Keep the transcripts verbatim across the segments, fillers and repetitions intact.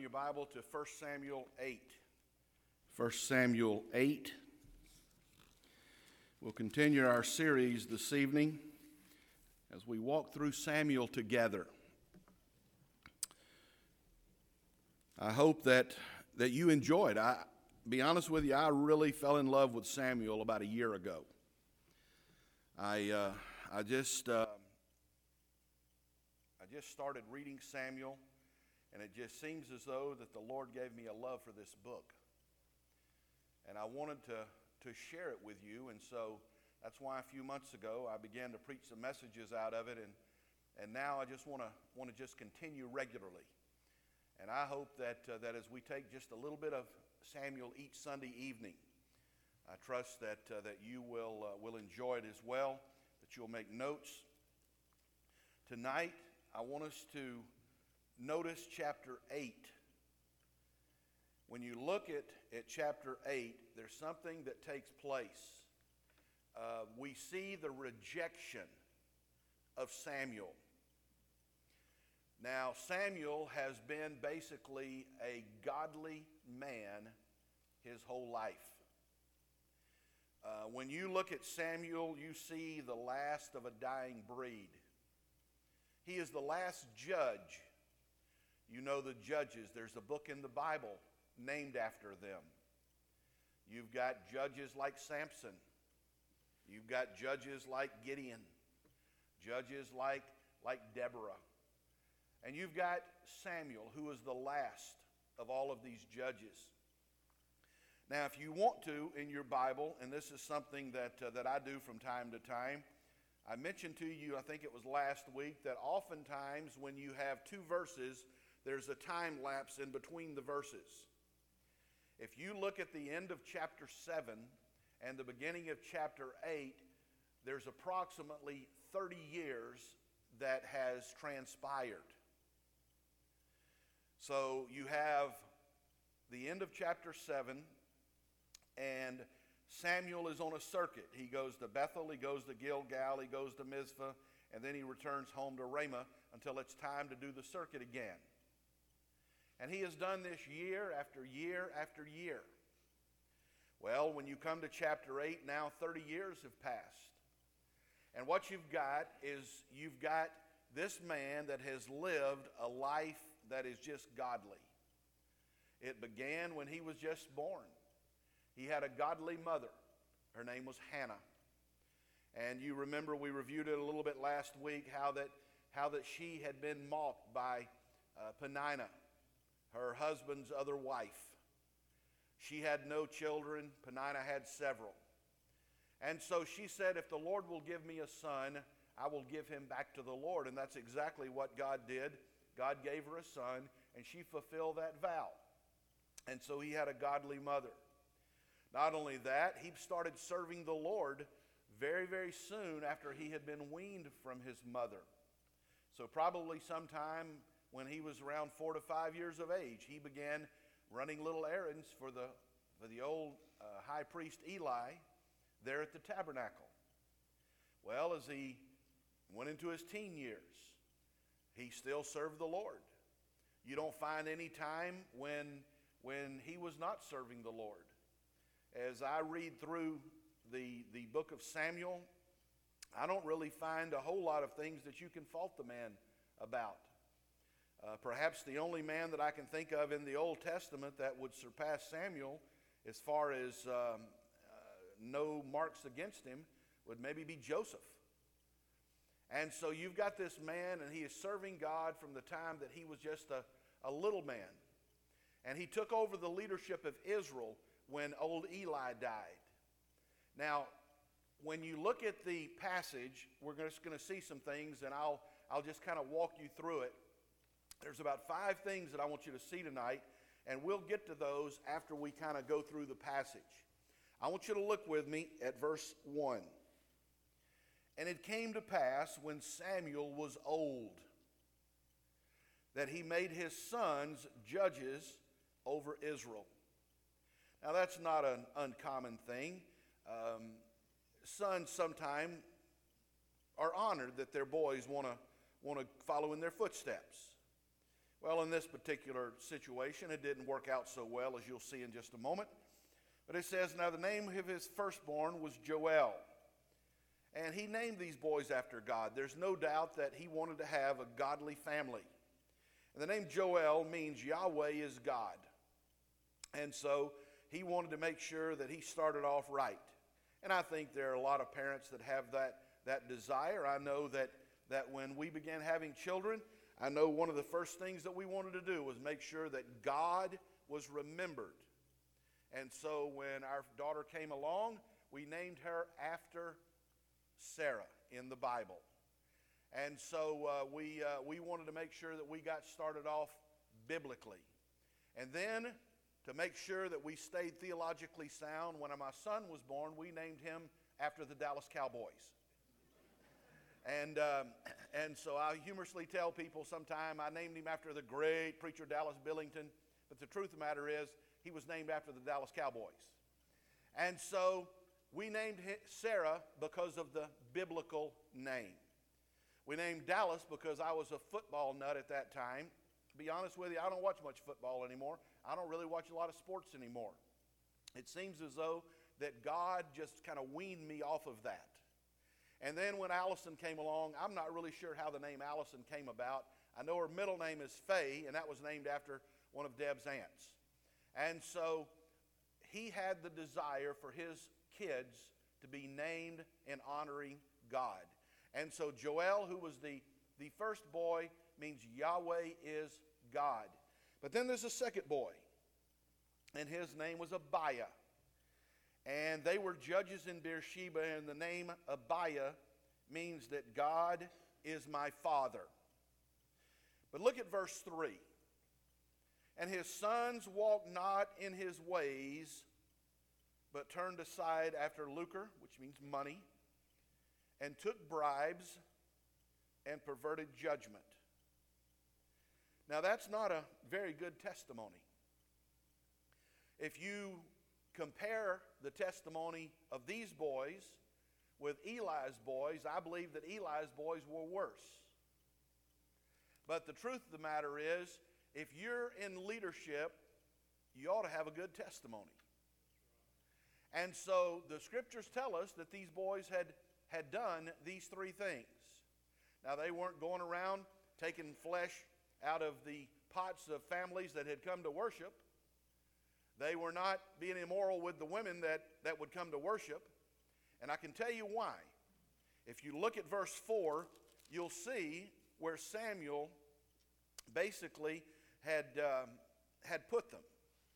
your Bible to First Samuel eight. First Samuel eight. We'll continue our series this evening as we walk through Samuel together. I hope that, that you enjoyed. I be honest with you, I really fell in love with Samuel about a year ago. I uh, I just uh, I just started reading Samuel, and it just seems as though that the Lord gave me a love for this book. And I wanted to, to share it with you, and so that's why a few months ago I began to preach some messages out of it, and, and now I just want to want to just continue regularly. And I hope that, uh, that as we take just a little bit of Samuel each Sunday evening, I trust that, uh, that you will, uh, will enjoy it as well, that you'll make notes. Tonight, I want us to notice chapter eight. When you look at, at chapter eight, there's something that takes place. Uh, we see the rejection of Samuel. Now, Samuel has been basically a godly man his whole life. Uh, when you look at Samuel, you see the last of a dying breed. He is the last judge. You know the judges. There's a book in the Bible named after them. You've got judges like Samson. You've got judges like Gideon. Judges like, like Deborah. And you've got Samuel, who is the last of all of these judges. Now, if you want to, in your Bible, and this is something that, uh, that I do from time to time, I mentioned to you, I think it was last week, that oftentimes when you have two verses, there's a time lapse in between the verses. If you look at the end of chapter seven and the beginning of chapter eight, there's approximately thirty years that has transpired. So you have the end of chapter seven, and Samuel is on a circuit. He goes to Bethel, he goes to Gilgal, he goes to Mizpah, and then he returns home to Ramah until it's time to do the circuit again. And he has done this year after year after year. Well, when you come to chapter eight, now thirty years have passed. And what you've got is you've got this man that has lived a life that is just godly. It began when he was just born. He had a godly mother. Her name was Hannah. And you remember we reviewed it a little bit last week, how that, how that she had been mocked by uh, Peninnah, her husband's other wife. She had no children. Peninnah had several. And so she said, if the Lord will give me a son, I will give him back to the Lord. And that's exactly what God did. God gave her a son, and she fulfilled that vow. And so he had a godly mother. Not only that, he started serving the Lord very, very soon after he had been weaned from his mother. So probably sometime when he was around four to five years of age, he began running little errands for the, for the old uh, high priest Eli there at the tabernacle. Well, as he went into his teen years, he still served the Lord. You don't find any time when, when he was not serving the Lord. As I read through the, the book of Samuel, I don't really find a whole lot of things that you can fault the man about. Uh, perhaps the only man that I can think of in the Old Testament that would surpass Samuel as far as um, uh, no marks against him would maybe be Joseph. And so you've got this man, and he is serving God from the time that he was just a, a little man. And he took over the leadership of Israel when old Eli died. Now, when you look at the passage, we're just going to see some things, and I'll, I'll just kind of walk you through it. There's about five things that I want you to see tonight, and we'll get to those after we kind of go through the passage. I want you to look with me at verse one. And it came to pass when Samuel was old that he made his sons judges over Israel. Now that's not an uncommon thing. Um, sons sometimes are honored that their boys want to want to follow in their footsteps. Well, in this particular situation, it didn't work out so well, as you'll see in just a moment. But it says, now the name of his firstborn was Joel. And he named these boys after God. There's no doubt that he wanted to have a godly family. And the name Joel means Yahweh is God. And so he wanted to make sure that he started off right. And I think there are a lot of parents that have that, that desire. I know that, that when we began having children, I know one of the first things that we wanted to do was make sure that God was remembered. And so when our daughter came along, we named her after Sarah in the Bible. And so uh, we, uh, we wanted to make sure that we got started off biblically. And then to make sure that we stayed theologically sound, when my son was born, we named him after the Dallas Cowboys. And um, and so I humorously tell people sometime I named him after the great preacher Dallas Billington, but the truth of the matter is he was named after the Dallas Cowboys. And so we named Sarah because of the biblical name. We named Dallas because I was a football nut at that time. To be honest with you, I don't watch much football anymore. I don't really watch a lot of sports anymore. It seems as though that God just kind of weaned me off of that. And then when Allison came along, I'm not really sure how the name Allison came about. I know her middle name is Faye, and that was named after one of Deb's aunts. And so he had the desire for his kids to be named in honoring God. And so Joel, who was the, the first boy, means Yahweh is God. But then there's a second boy, and his name was Abiah. And they were judges in Beersheba, and the name Abiah means that God is my father. But look at verse three. And his sons walked not in his ways, but turned aside after lucre, which means money, and took bribes and perverted judgment. Now that's not a very good testimony. If you compare the testimony of these boys with Eli's boys, I believe that Eli's boys were worse. But the truth of the matter is, if you're in leadership, you ought to have a good testimony. And so the scriptures tell us that these boys had, had done these three things. Now they weren't going around taking flesh out of the pots of families that had come to worship. They were not being immoral with the women that, that would come to worship. And I can tell you why. If you look at verse four, you'll see where Samuel basically had, um, had put them.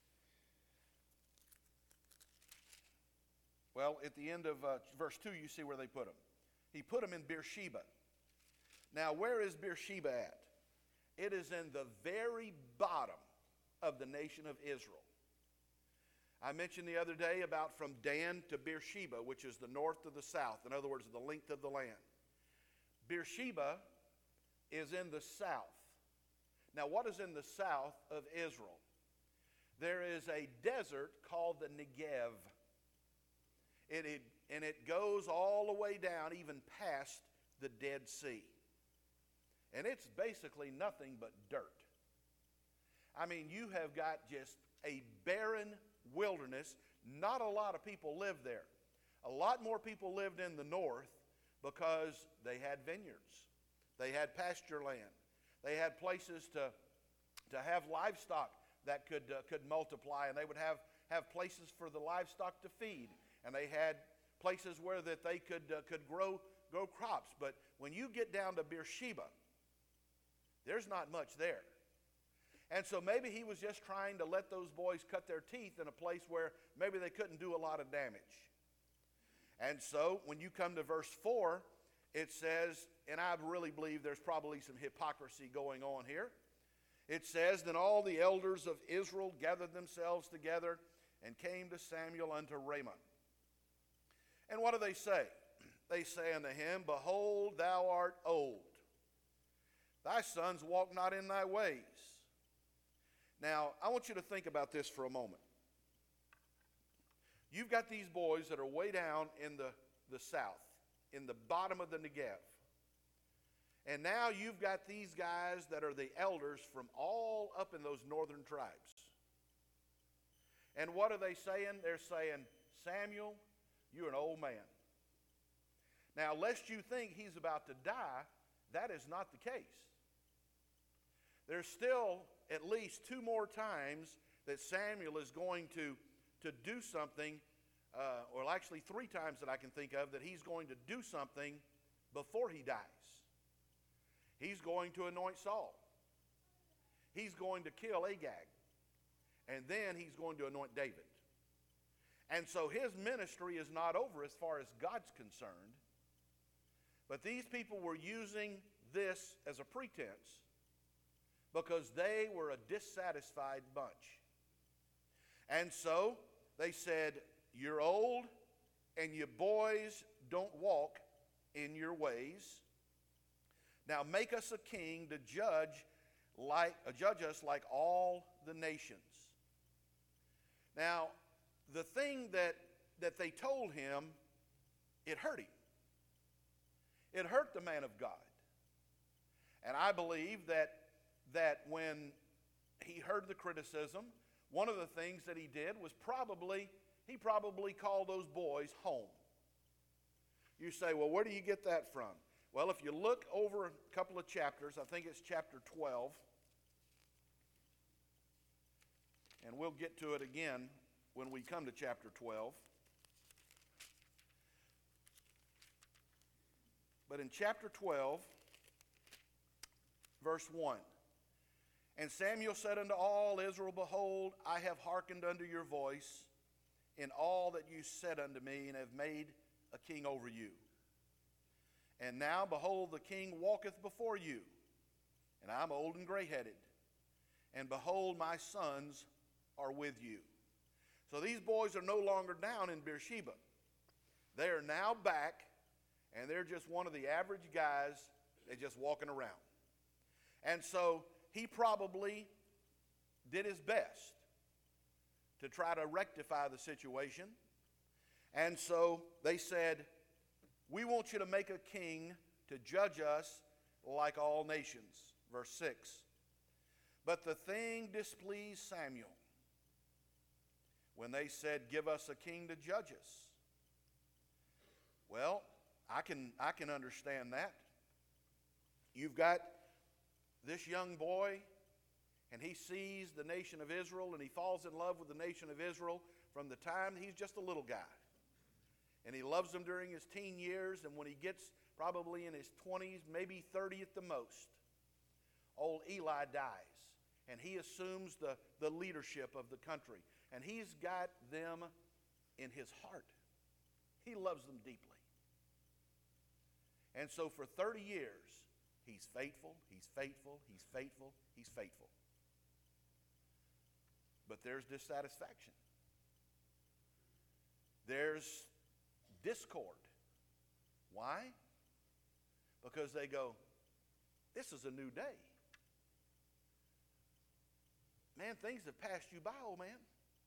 Well, at the end of uh, verse two, you see where they put them. He put them in Beersheba. Now, where is Beersheba at? It is in the very bottom of the nation of Israel. I mentioned the other day about from Dan to Beersheba, which is the north to the south. In other words, the length of the land. Beersheba is in the south. Now, what is in the south of Israel? There is a desert called the Negev. It, it, and it goes all the way down, even past the Dead Sea. And it's basically nothing but dirt. I mean, you have got just a barren wilderness. Not a lot of people live there. A lot more people lived in the north because they had vineyards. They had pasture land. They had places to, to have livestock that could, uh, could multiply, and they would have, have places for the livestock to feed. And they had places where that they could, uh, could grow, grow crops. But when you get down to Beersheba, there's not much there. And so maybe he was just trying to let those boys cut their teeth in a place where maybe they couldn't do a lot of damage. And so when you come to verse four, it says, and I really believe there's probably some hypocrisy going on here. It says, then all the elders of Israel gathered themselves together and came to Samuel unto Ramah. And what do they say? They say unto him, behold, thou art old. Thy sons walk not in thy ways. Now, I want you to think about this for a moment. You've got these boys that are way down in the, the south, in the bottom of the Negev. And now you've got these guys that are the elders from all up in those northern tribes. And what are they saying? They're saying, Samuel, you're an old man. Now, lest you think he's about to die, that is not the case. There's still at least two more times that Samuel is going to, to do something, uh, or actually three times that I can think of, that he's going to do something before he dies. He's going to anoint Saul. He's going to kill Agag. And then he's going to anoint David. And so his ministry is not over as far as God's concerned. But these people were using this as a pretense because they were a dissatisfied bunch. And so they said, you're old and you boys don't walk in your ways. Now make us a king to judge like uh, judge us like all the nations. Now, the thing that, that they told him, it hurt him. It hurt the man of God. And I believe that, that when he heard the criticism, one of the things that he did was probably, he probably called those boys home. You say, well, where do you get that from? Well, if you look over a couple of chapters, I think it's chapter twelve, and we'll get to it again when we come to chapter twelve. But in chapter twelve, verse one, and Samuel said unto all Israel, behold, I have hearkened unto your voice in all that you said unto me, and have made a king over you. And now, behold, the king walketh before you, and I'm old and gray-headed. And behold, my sons are with you. So these boys are no longer down in Beersheba. They are now back, and they're just one of the average guys. They're just walking around. And so he probably did his best to try to rectify the situation. And so they said, we want you to make a king to judge us like all nations. Verse six. But the thing displeased Samuel when they said, give us a king to judge us. Well, I can, I can understand that. You've got this young boy, and he sees the nation of Israel, and he falls in love with the nation of Israel from the time he's just a little guy. And he loves them during his teen years, and when he gets probably in his twenties, maybe thirty at the most, old Eli dies, and he assumes the, the leadership of the country. And he's got them in his heart. He loves them deeply. And so for thirty years, he's faithful, he's faithful, he's faithful, he's faithful. But there's dissatisfaction. There's discord. Why? Because they go, this is a new day. Man, things have passed you by, old man.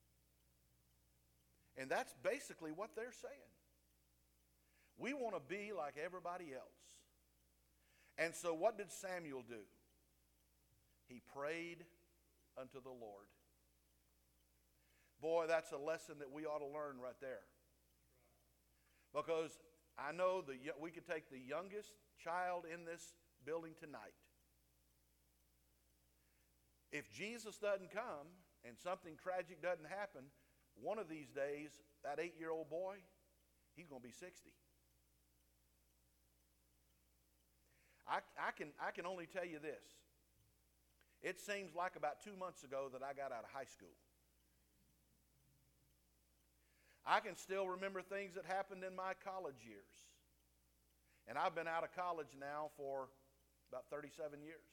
And that's basically what they're saying. We want to be like everybody else. And so what did Samuel do? He prayed unto the Lord. Boy, that's a lesson that we ought to learn right there. Because I know the, we could take the youngest child in this building tonight. If Jesus doesn't come and something tragic doesn't happen, one of these days, that eight-year-old boy, he's going to be sixty. I, I, can, I can only tell you this. It seems like about two months ago that I got out of high school. I can still remember things that happened in my college years. And I've been out of college now for about thirty-seven years.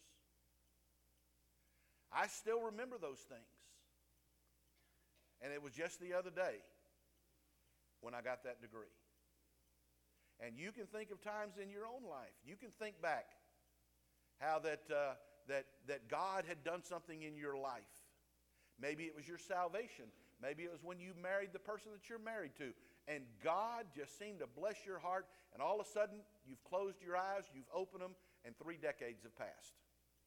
I still remember those things. And it was just the other day when I got that degree. And you can think of times in your own life. You can think back how that, uh, that, that God had done something in your life. Maybe it was your salvation. Maybe it was when you married the person that you're married to. And God just seemed to bless your heart. And all of a sudden, you've closed your eyes, you've opened them, and three decades have passed.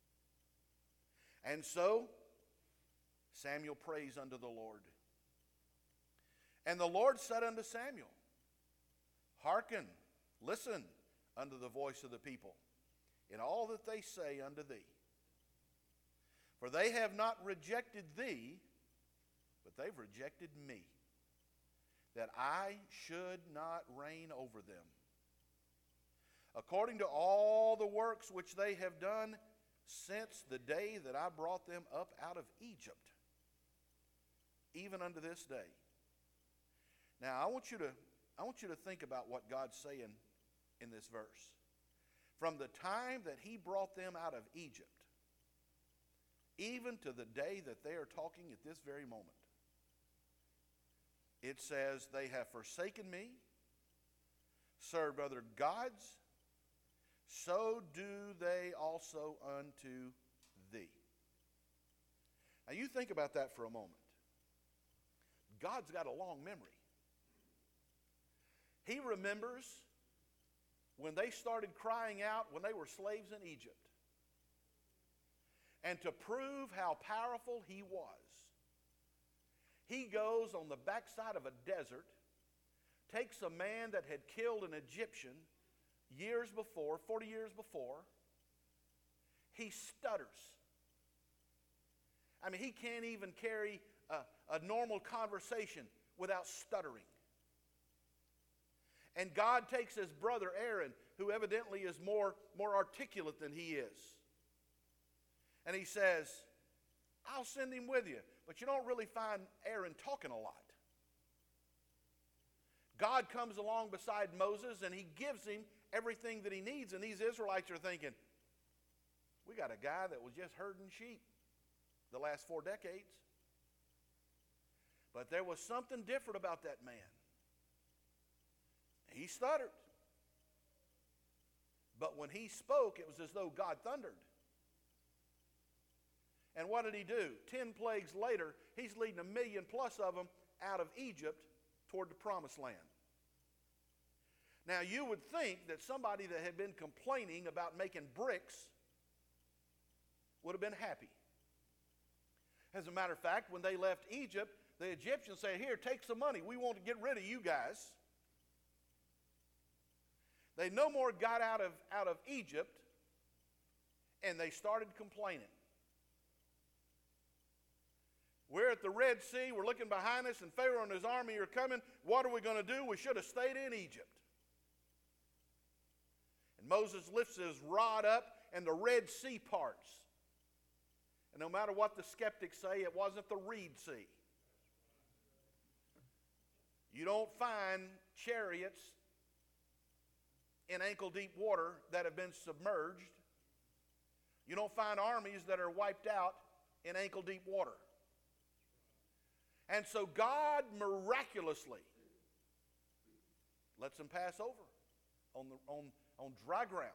And so Samuel prays unto the Lord. And the Lord said unto Samuel, Hearken, listen unto the voice of the people, in all that they say unto thee. For they have not rejected thee, but they've rejected me, that I should not reign over them. According to all the works which they have done since the day that I brought them up out of Egypt, even unto this day. Now, I want you to, I want you to think about what God's saying in this verse. From the time that he brought them out of Egypt, even to the day that they are talking at this very moment, it says, they have forsaken me, served other gods, so do they also unto thee. Now you think about that for a moment. God's got a long memory. He remembers when they started crying out when they were slaves in Egypt. And to prove how powerful he was, he goes on the backside of a desert, takes a man that had killed an Egyptian years before, forty years before. He stutters. I mean, he can't even carry a, a normal conversation without stuttering. And God takes his brother Aaron, who evidently is more, more articulate than he is. And he says, I'll send him with you. But you don't really find Aaron talking a lot. God comes along beside Moses and he gives him everything that he needs. And these Israelites are thinking, we got a guy that was just herding sheep the last four decades. But there was something different about that man. He stuttered. But when he spoke, it was as though God thundered. And what did he do? Ten plagues later, he's leading a million plus of them out of Egypt toward the promised land. Now you would think that somebody that had been complaining about making bricks would have been happy. As a matter of fact, when they left Egypt, the Egyptians said, here, take some money. We want to get rid of you guys. They no more got out of, out of Egypt, and they started complaining. We're at the Red Sea. We're looking behind us, and Pharaoh and his army are coming. What are we going to do? We should have stayed in Egypt. And Moses lifts his rod up, and the Red Sea parts. And no matter what the skeptics say, it wasn't the Reed Sea. You don't find chariots in ankle-deep water that have been submerged. You don't find armies that are wiped out in ankle-deep water. And so God miraculously lets them pass over on, the, on, on dry ground.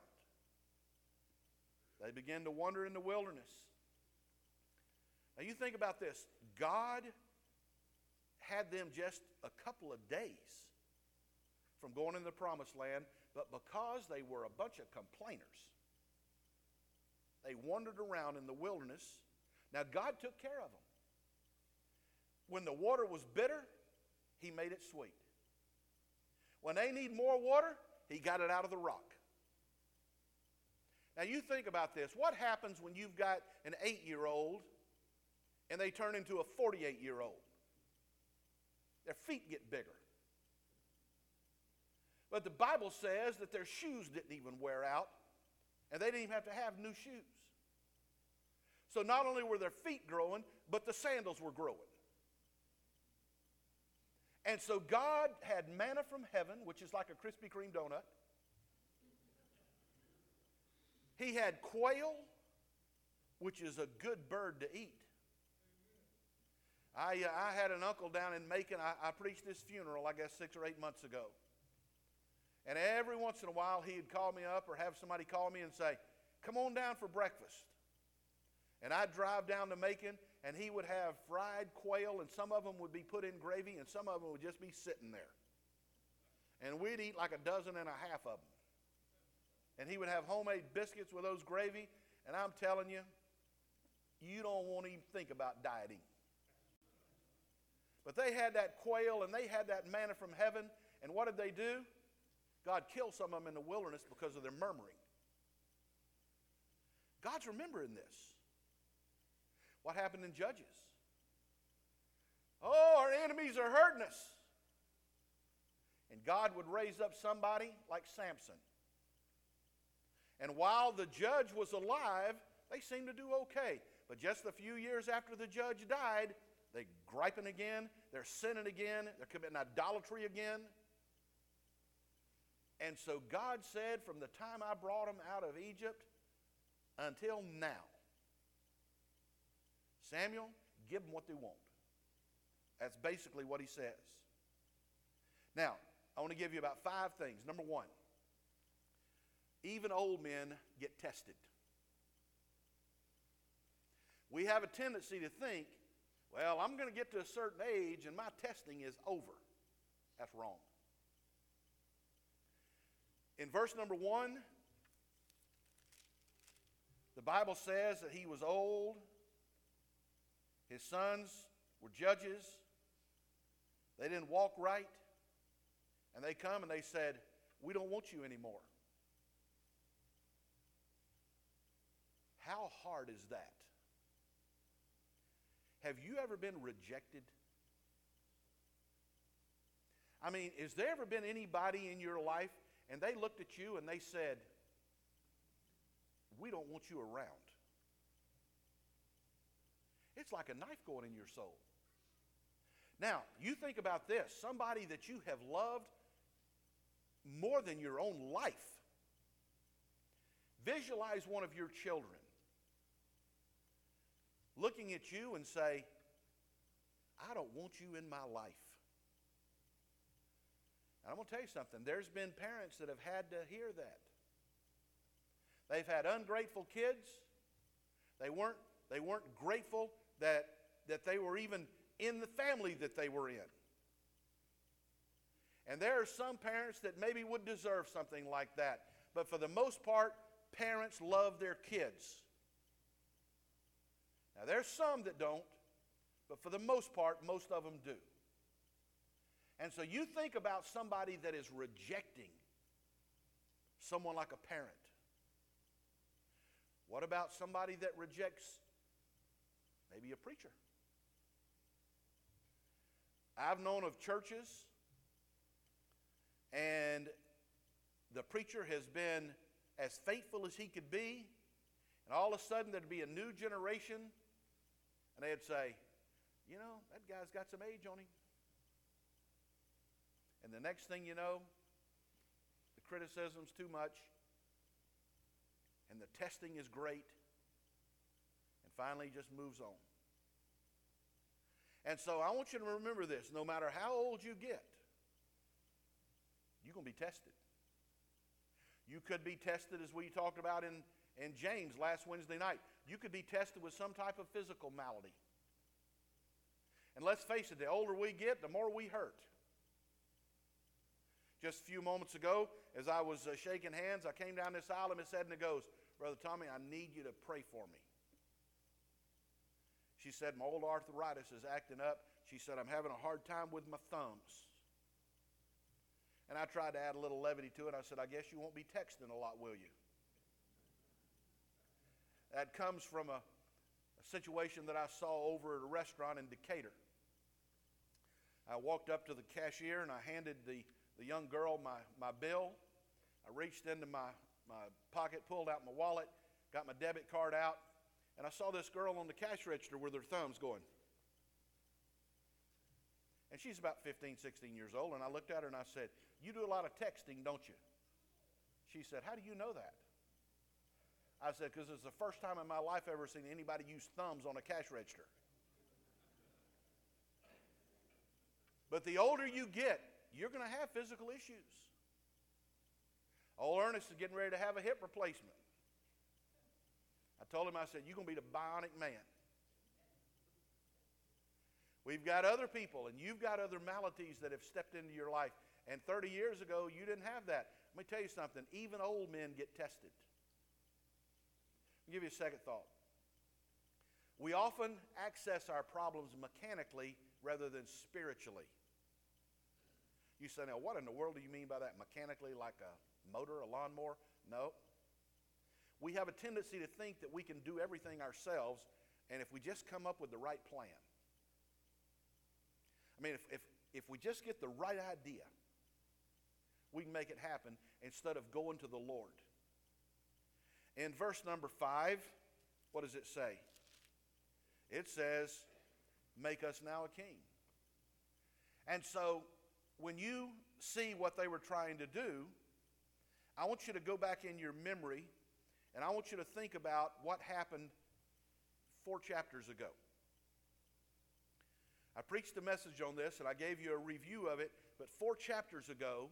They begin to wander in the wilderness. Now you think about this. God had them just a couple of days from going into the promised land, but because they were a bunch of complainers, they wandered around in the wilderness. Now God took care of them. When the water was bitter, he made it sweet. When they need more water, he got it out of the rock. Now you think about this. What happens when you've got an eight-year-old and they turn into a forty-eight-year-old? Their feet get bigger. But the Bible says that their shoes didn't even wear out, and they didn't even have to have new shoes. So not only were their feet growing, but the sandals were growing. And so God had manna from heaven, which is like a Krispy Kreme donut. He had quail, which is a good bird to eat. I, uh, I had an uncle down in Macon. I, I preached this funeral, I guess, six or eight months ago. And every once in a while, he'd call me up or have somebody call me and say, come on down for breakfast. And I'd drive down to Macon, and he would have fried quail, and some of them would be put in gravy, and some of them would just be sitting there. And we'd eat like a dozen and a half of them. And he would have homemade biscuits with those gravy. And I'm telling you, you don't want to even think about dieting. But they had that quail and they had that manna from heaven. And what did they do? God killed some of them in the wilderness because of their murmuring. God's remembering this. What happened in Judges? Oh, our enemies are hurting us. And God would raise up somebody like Samson. And while the judge was alive, they seemed to do okay. But just a few years after the judge died, they're griping again, they're sinning again, they're committing idolatry again. And so God said, from the time I brought them out of Egypt until now, Samuel, give them what they want. That's basically what he says. Now, I want to give you about five things. Number one, even old men get tested. We have a tendency to think, well, I'm going to get to a certain age and my testing is over. That's wrong. In verse number one, the Bible says that he was old. His sons were judges. They didn't walk right. And they come and they said, we don't want you anymore. How hard is that? Have you ever been rejected? I mean, has there ever been anybody in your life and they looked at you and they said, we don't want you around? It's like a knife going in your soul. Now, you think about this. Somebody that you have loved more than your own life. Visualize one of your children looking at you and say, I don't want you in my life. And I'm going to tell you something. There's been parents that have had to hear that. They've had ungrateful kids. They weren't, they weren't grateful that, that they were even in the family that they were in. And there are some parents that maybe would deserve something like that. But for the most part, parents love their kids. Now, there's some that don't, but for the most part, most of them do. And so you think about somebody that is rejecting someone like a parent. What about somebody that rejects maybe a preacher? I've known of churches, and the preacher has been as faithful as he could be, and all of a sudden there'd be a new generation, and they'd say, you know, that guy's got some age on him. And the next thing you know, the criticism's too much, and the testing is great, and finally he just moves on. And so I want you to remember this. No matter how old you get, you're going to be tested. You could be tested, as we talked about in, in James last Wednesday night. You could be tested with some type of physical malady. And let's face it, the older we get, the more we hurt. Just a few moments ago, as I was uh, shaking hands, I came down this aisle and Miss Edna goes, Brother Tommy, I need you to pray for me. She said, my old arthritis is acting up. She said, I'm having a hard time with my thumbs. And I tried to add a little levity to it. I said, I guess you won't be texting a lot, will you? That comes from a, a situation that I saw over at a restaurant in Decatur. I walked up to the cashier and I handed the, the young girl my, my bill. I reached into my, my pocket, pulled out my wallet, got my debit card out, and I saw this girl on the cash register with her thumbs going. And she's about fifteen, sixteen years old, and I looked at her and I said, you do a lot of texting, don't you? She said, how do you know that? I said, because it's the first time in my life I've ever seen anybody use thumbs on a cash register. But the older you get, you're going to have physical issues. Old Ernest is getting ready to have a hip replacement. I told him, I said, you're going to be the bionic man. We've got other people, and you've got other maladies that have stepped into your life. And thirty years ago, you didn't have that. Let me tell you something. Even old men get tested. I'll give you a second thought. We often access our problems mechanically rather than spiritually. You say, now, what in the world do you mean by that? Mechanically, like a motor, a lawnmower? No. We have a tendency to think that we can do everything ourselves, and if we just come up with the right plan. I mean, if, if, if we just get the right idea, we can make it happen instead of going to the Lord. In verse number five, what does it say? It says, make us now a king. And so, when you see what they were trying to do, I want you to go back in your memory, and I want you to think about what happened four chapters ago. I preached a message on this, and I gave you a review of it, but four chapters ago,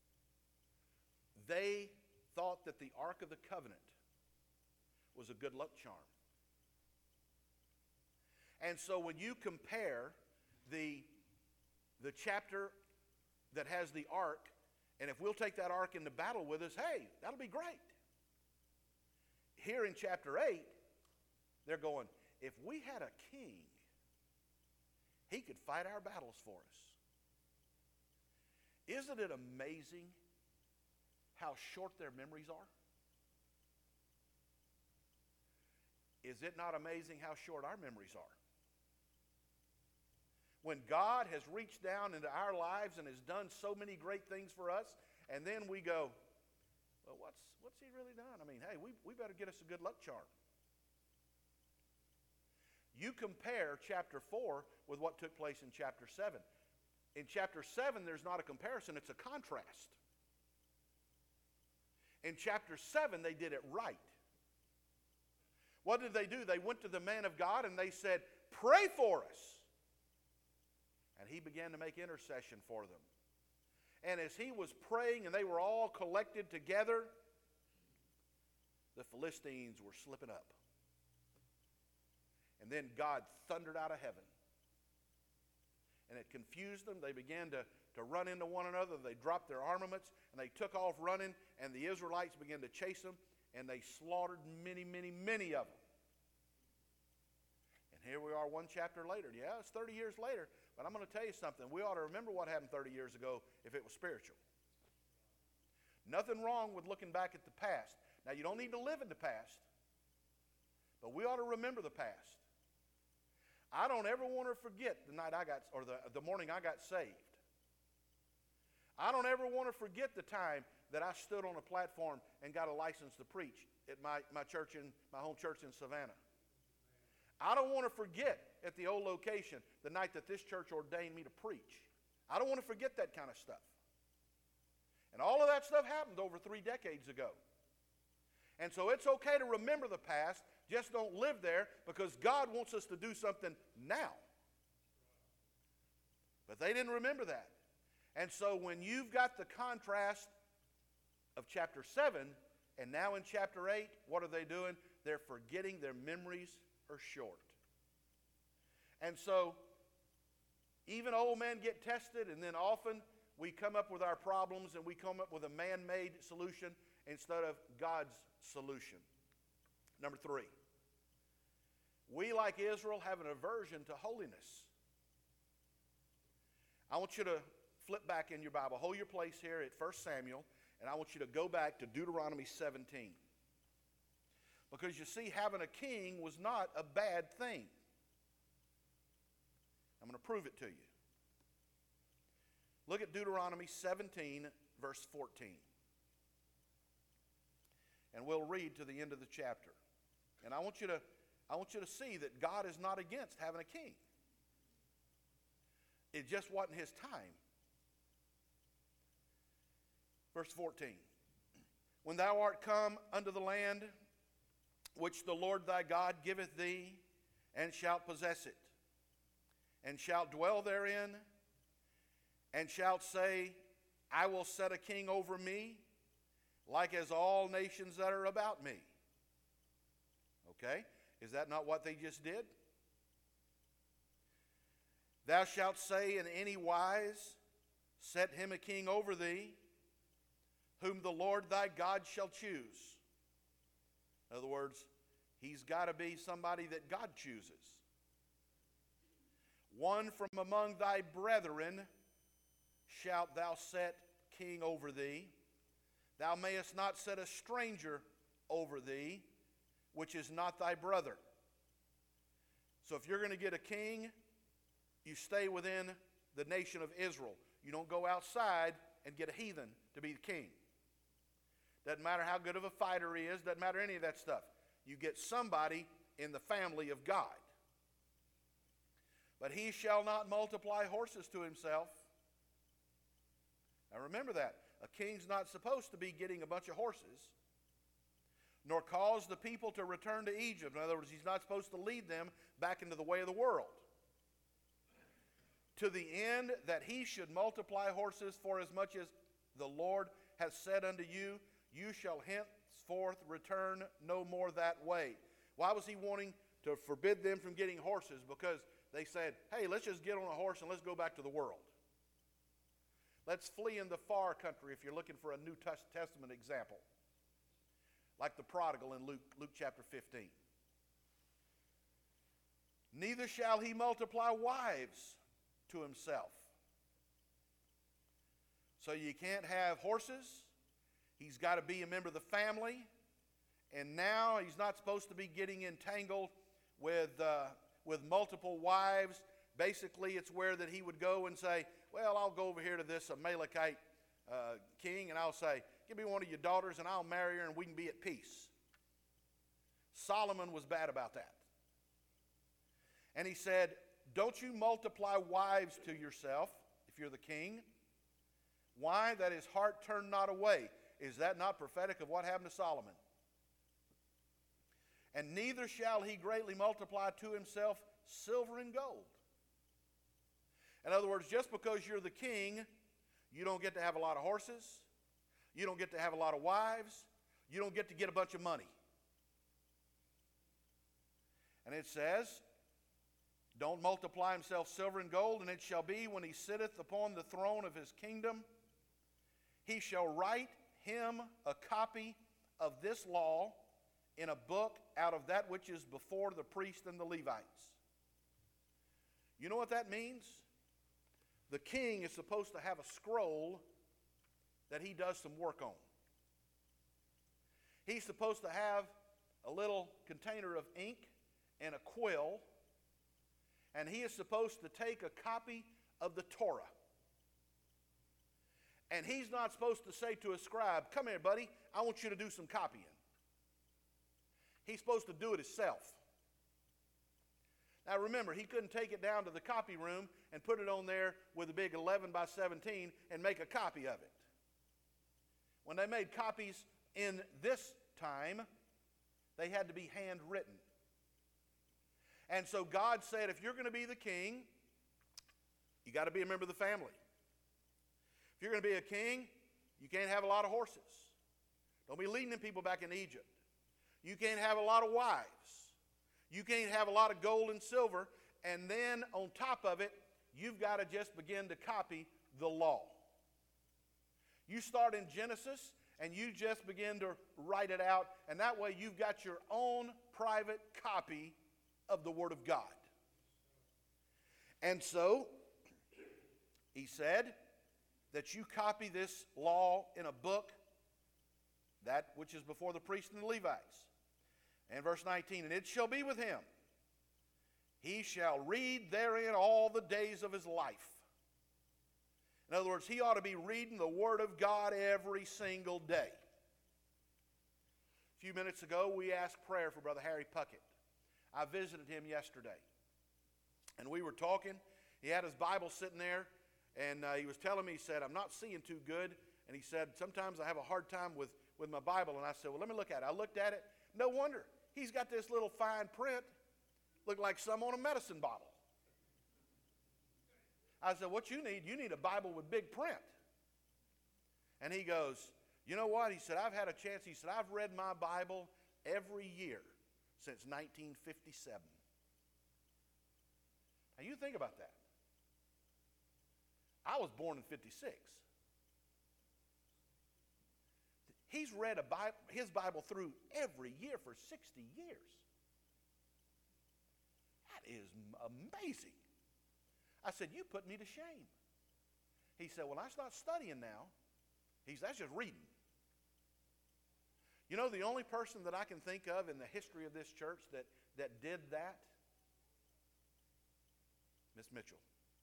they thought that the Ark of the Covenant was a good luck charm. And so when you compare the, the chapter that has the ark, and if we'll take that ark into battle with us, hey, that'll be great. Here in chapter eight, they're going, if we had a king, he could fight our battles for us. Isn't it amazing how short their memories are? Is it not amazing how short our memories are? When God has reached down into our lives and has done so many great things for us, and then we go, well, what's, what's he really done? I mean, hey, we, we better get us a good luck charm. You compare chapter four with what took place in chapter seven. In chapter seven, there's not a comparison, it's a contrast. In chapter seven, they did it right. What did they do? They went to the man of God and they said, pray for us. And he began to make intercession for them. And as he was praying and they were all collected together, the Philistines were slipping up. And then God thundered out of heaven. And it confused them. They began to, to run into one another. They dropped their armaments and they took off running. And the Israelites began to chase them. And they slaughtered many, many, many of them. And here we are one chapter later. Yeah, it's thirty years later. But I'm going to tell you something. We ought to remember what happened thirty years ago if it was spiritual. Nothing wrong with looking back at the past. Now, you don't need to live in the past. But we ought to remember the past. I don't ever want to forget the night I got, or the, the morning I got saved. I don't ever want to forget the time that I stood on a platform and got a license to preach at my, my church, in my home church in Savannah. I don't want to forget at the old location the night that this church ordained me to preach. I don't want to forget that kind of stuff. And all of that stuff happened over three decades ago. And so it's okay to remember the past, just don't live there, because God wants us to do something now. But they didn't remember that. And so when you've got the contrast of chapter seven, and now in chapter eight, what are they doing? They're forgetting, their memories are short. And so, even old men get tested, and then often we come up with our problems and we come up with a man-made solution instead of God's solution. Number three, we, like Israel, have an aversion to holiness. I want you to flip back in your Bible. Hold your place here at First Samuel, and I want you to go back to Deuteronomy seventeen. Because you see, having a king was not a bad thing. I'm going to prove it to you. Look at Deuteronomy seventeen, verse fourteen. And we'll read to the end of the chapter. And I want you to, I want you to see that God is not against having a king. It just wasn't his time. Verse fourteen. When thou art come unto the land which the Lord thy God giveth thee, and shalt possess it, and shalt dwell therein, and shalt say, I will set a king over me, like as all nations that are about me. Okay? Is that not what they just did? Thou shalt say in any wise, set him a king over thee. whom the Lord thy God shall choose. In other words, he's got to be somebody that God chooses. One from among thy brethren shalt thou set king over thee. Thou mayest not set a stranger over thee, which is not thy brother. So if you're going to get a king, you stay within the nation of Israel. You don't go outside and get a heathen to be the king. Doesn't matter how good of a fighter he is, doesn't matter any of that stuff. You get somebody in the family of God. But he shall not multiply horses to himself. Now remember that. A king's not supposed to be getting a bunch of horses, nor cause the people to return to Egypt. In other words, he's not supposed to lead them back into the way of the world. To the end that he should multiply horses, for as much as the Lord has said unto you, you shall henceforth return no more that way. Why was he wanting to forbid them from getting horses? Because they said, hey, let's just get on a horse and let's go back to the world. Let's flee in the far country if you're looking for a New Testament example. Like the prodigal in Luke, Luke chapter fifteen. Neither shall he multiply wives to himself. So you can't have horses. He's got to be a member of the family. And now he's not supposed to be getting entangled with, uh, with multiple wives. Basically, it's where that he would go and say, well, I'll go over here to this Amalekite uh, king and I'll say, give me one of your daughters and I'll marry her and we can be at peace. Solomon was bad about that. And he said, don't you multiply wives to yourself if you're the king. Why? That his heart turned not away. Is that not prophetic of what happened to Solomon? And neither shall he greatly multiply to himself silver and gold. In other words, just because you're the king, you don't get to have a lot of horses. You don't get to have a lot of wives. You don't get to get a bunch of money. And it says, don't multiply himself silver and gold, and it shall be when he sitteth upon the throne of his kingdom, he shall write him a copy of this law in a book out of that which is before the priest and the Levites. You know what that means? The king is supposed to have a scroll that he does some work on. He's supposed to have a little container of ink and a quill, and he is supposed to take a copy of the Torah. And he's not supposed to say to a scribe, come here, buddy, I want you to do some copying. He's supposed to do it himself. Now remember, he couldn't take it down to the copy room and put it on there with a big eleven by seventeen and make a copy of it. When they made copies in this time, they had to be handwritten. And so God said, if you're going to be the king, you got to be a member of the family. If you're going to be a king, you can't have a lot of horses. Don't be leading them people back into Egypt. You can't have a lot of wives. You can't have a lot of gold and silver. And then on top of it, you've got to just begin to copy the law. You start in Genesis and you just begin to write it out. And that way you've got your own private copy of the Word of God. And so, he said that you copy this law in a book, that which is before the priests and the Levites. And verse nineteen, and it shall be with him, he shall read therein all the days of his life. In other words, he ought to be reading the Word of God every single day. A few minutes ago, we asked prayer for Brother Harry Puckett. I visited him yesterday, and we were talking. He had his Bible sitting there, and uh, he was telling me, he said, I'm not seeing too good. And he said, sometimes I have a hard time with, with my Bible. And I said, well, let me look at it. I looked at it. No wonder. He's got this little fine print, look like some on a medicine bottle. I said, what you need, you need a Bible with big print. And he goes, you know what? He said, I've had a chance. He said, I've read my Bible every year since nineteen fifty-seven. Now you think about that. I was born in fifty-six. He's read a Bible, his Bible through every year for sixty years. That is amazing. I said, you put me to shame. He said, well, that's not studying now. He's, that's just reading. You know, the only person that I can think of in the history of this church that, that did that? Miss Mitchell.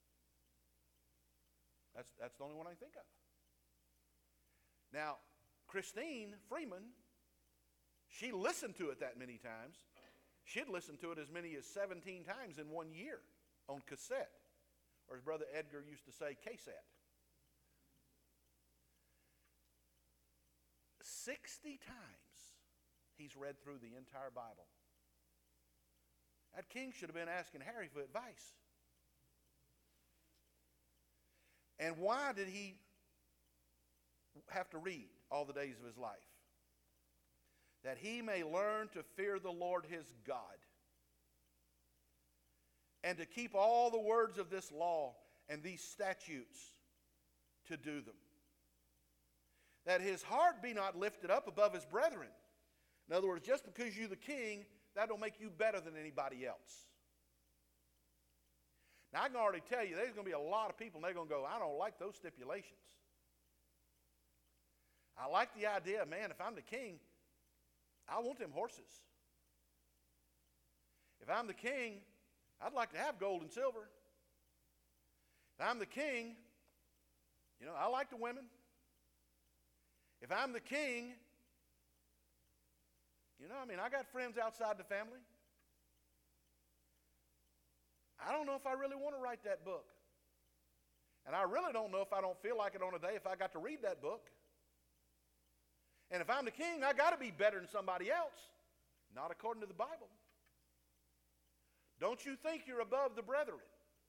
That's, that's the only one I can think of. Now, Christine Freeman, she listened to it that many times. She'd listened to it as many as seventeen times in one year on cassette. Or as Brother Edgar used to say, cassette. Sixty times he's read through the entire Bible. That king should have been asking Harry for advice. And why did he have to read all the days of his life? That he may learn to fear the Lord his God, and to keep all the words of this law and these statutes to do them. That his heart be not lifted up above his brethren. In other words, just because you're the king, that don't make you better than anybody else. Now, I can already tell you, there's going to be a lot of people, and they're going to go, I don't like those stipulations. I like the idea, man, if I'm the king, I want them horses. If I'm the king, I'd like to have gold and silver. If I'm the king, you know, I like the women. If I'm the king, you know, I mean, I got friends outside the family. I don't know if I really want to write that book. And I really don't know if I don't feel like it on a day if I got to read that book. And if I'm the king, I got to be better than somebody else. Not according to the Bible. Don't you think you're above the brethren?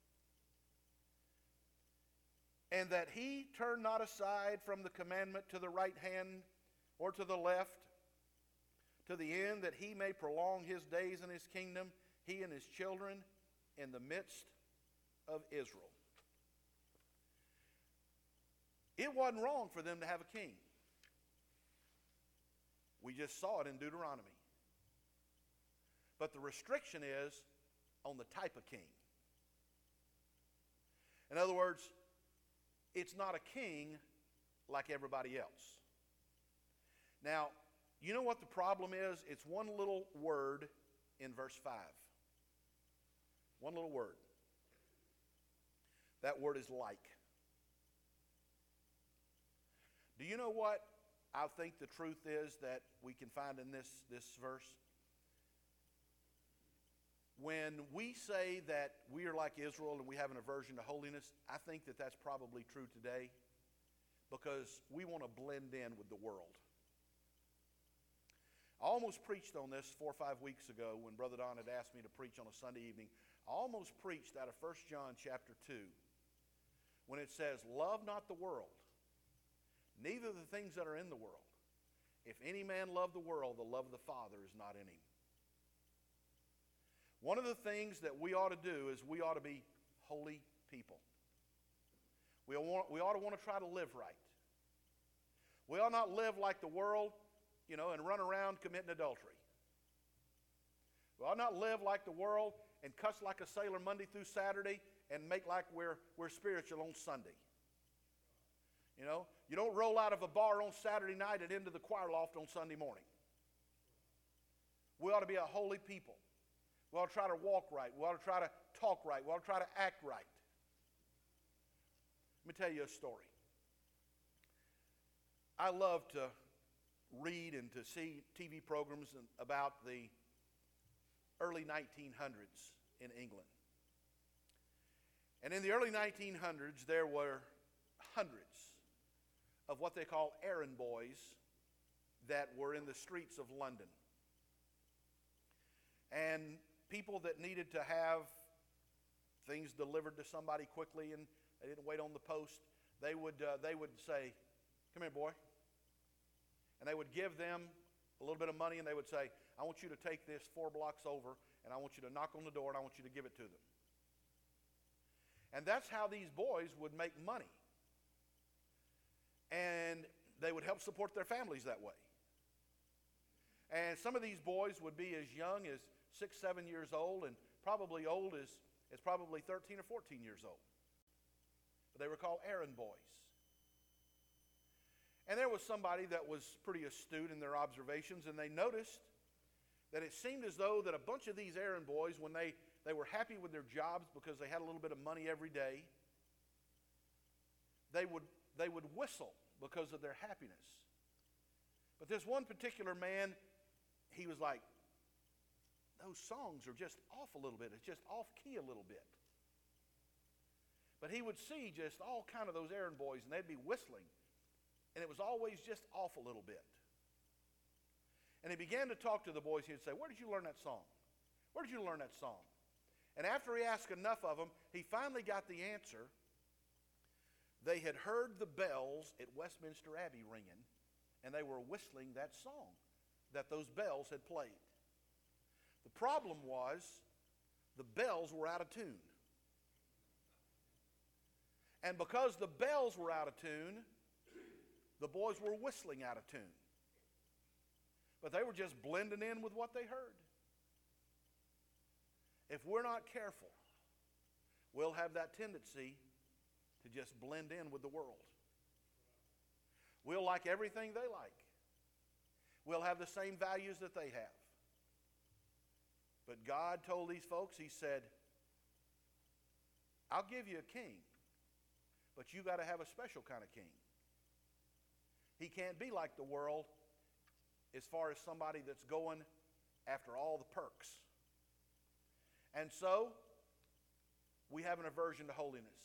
And that he turn not aside from the commandment to the right hand or to the left, to the end that he may prolong his days in his kingdom, he and his children in the midst of Israel. It wasn't wrong for them to have a king. We just saw it in Deuteronomy. But the restriction is on the type of king. In other words, it's not a king like everybody else. Now, you know what the problem is? It's one little word in verse five. One little word. That word is like. Do you know what I think the truth is that we can find in this, this verse? When we say that we are like Israel and we have an aversion to holiness, I think that that's probably true today because we want to blend in with the world. I almost preached on this four or five weeks ago when Brother Don had asked me to preach on a Sunday evening. I almost preached out of First John chapter two when it says, love not the world, neither the things that are in the world. If any man love the world, the love of the Father is not in him. One of the things that we ought to do is we ought to be holy people. We ought, we ought to want to try to live right. We ought not live like the world, you know, and run around committing adultery. We ought not live like the world and cuss like a sailor Monday through Saturday and make like we're, we're spiritual on Sunday. You know, you don't roll out of a bar on Saturday night and into the choir loft on Sunday morning. We ought to be a holy people. We ought to try to walk right. We ought to try to talk right. We ought to try to act right. Let me tell you a story. I love to read and to see T V programs about the early nineteen hundreds in England. And in the early nineteen hundreds, there were hundreds of what they call errand boys that were in the streets of London. And people that needed to have things delivered to somebody quickly and they didn't wait on the post, they would, uh, they would say, come here, boy. And they would give them a little bit of money and they would say, I want you to take this four blocks over and I want you to knock on the door and I want you to give it to them. And that's how these boys would make money. And they would help support their families that way. And some of these boys would be as young as six, seven years old, and probably old as, as probably thirteen or fourteen years old. But they were called errand boys. And there was somebody that was pretty astute in their observations, and they noticed that it seemed as though that a bunch of these errand boys, when they, they were happy with their jobs because they had a little bit of money every day, they would, they would whistle because of their happiness. But this one particular man, he was like, those songs are just off a little bit. It's just off key a little bit. But he would see just all kind of those errand boys, and they'd be whistling. And it was always just off a little bit. And he began to talk to the boys. He'd say, where did you learn that song? Where did you learn that song? And after he asked enough of them, he finally got the answer. They had heard the bells at Westminster Abbey ringing, and they were whistling that song that those bells had played. The problem was the bells were out of tune. And because the bells were out of tune, the boys were whistling out of tune. But they were just blending in with what they heard. If we're not careful, we'll have that tendency to just blend in with the world. We'll like everything they like. We'll have the same values that they have. But God told these folks, he said, I'll give you a king, but you got to have a special kind of king. He can't be like the world as far as somebody that's going after all the perks. And so, we have an aversion to holiness.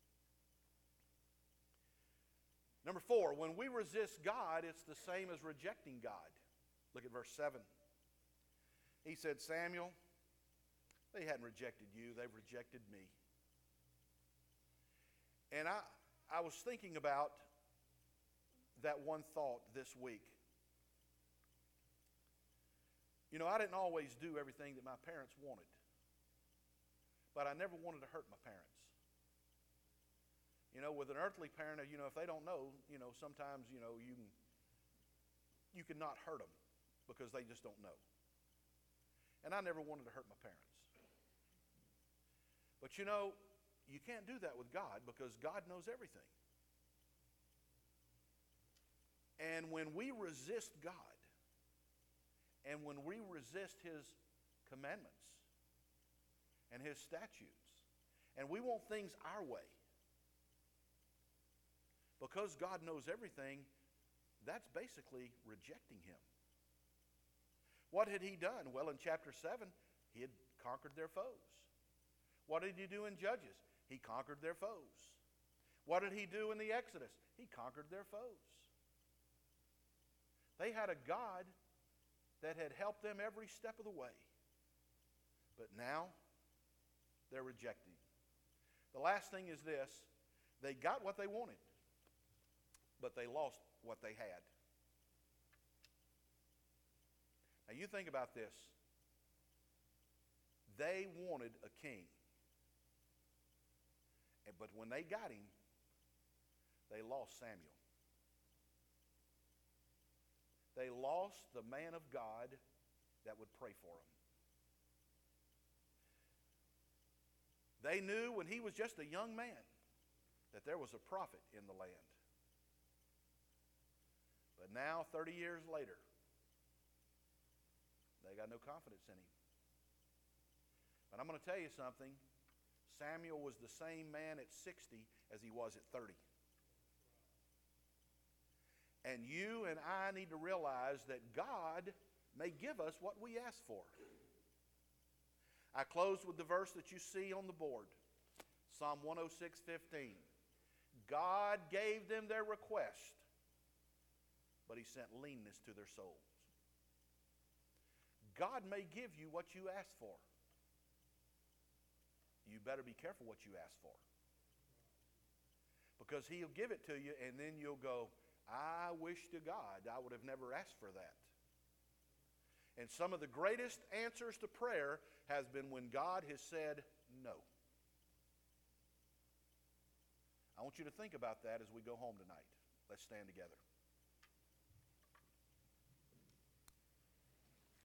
Number four, when we resist God, it's the same as rejecting God. Look at verse seven. He said, Samuel, they hadn't rejected you, they've rejected me. And I, I was thinking about that one thought this week. You know, I didn't always do everything that my parents wanted. But I never wanted to hurt my parents. You know, with an earthly parent, you know, if they don't know, you know, sometimes, you know, you can, you can not hurt them because they just don't know. And I never wanted to hurt my parents. But you know, you can't do that with God because God knows everything. And when we resist God, and when we resist his commandments and his statutes, and we want things our way, because God knows everything, that's basically rejecting him. What had he done? Well, in chapter seven, he had conquered their foes. What did he do in Judges? He conquered their foes. What did he do in the Exodus? He conquered their foes. They had a God that had helped them every step of the way. But now, they're rejecting. The last thing is this. They got what they wanted, but they lost what they had. Now you think about this. They wanted a king. But when they got him, they lost Samuel. They lost the man of God that would pray for them. They knew when he was just a young man that there was a prophet in the land. But now, thirty years later, they got no confidence in him. But I'm going to tell you something. Samuel was the same man at sixty as he was at thirty. And you and I need to realize that God may give us what we ask for. I close with the verse that you see on the board. Psalm one oh six, fifteen. God gave them their request, but he sent leanness to their souls. God may give you what you ask for. You better be careful what you ask for. Because he'll give it to you, and then you'll go, I wish to God I would have never asked for that. And some of the greatest answers to prayer has been when God has said no. I want you to think about that as we go home tonight. Let's stand together.